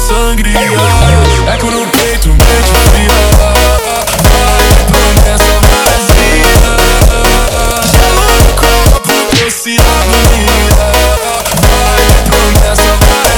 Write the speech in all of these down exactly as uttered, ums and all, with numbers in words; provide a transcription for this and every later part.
sangria. Eco no peito, mente fria. Vai, promessa vazia. Gelo no copo, doce agonia. Vai, promessa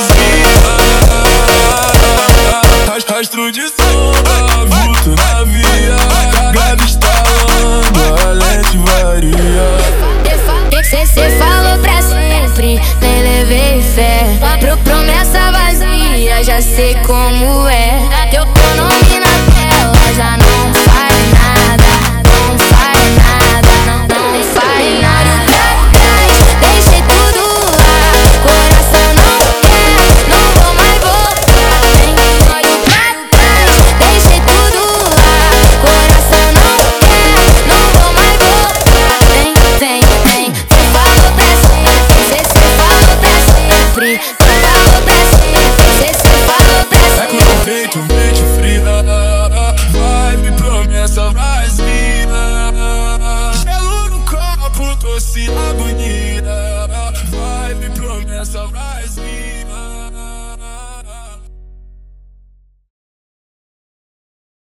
vazia. Rastro de sombra, vulto na via. Gado estalando, a lente varia. Cê, cê falou pra sempre, nem levei fé. Pro promessa vazia, já sei como é.